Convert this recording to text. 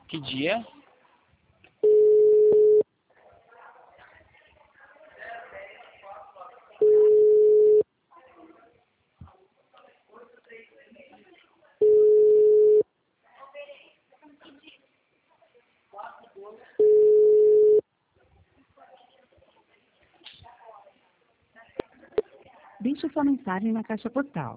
Que dia? Deixe sua mensagem na caixa postal.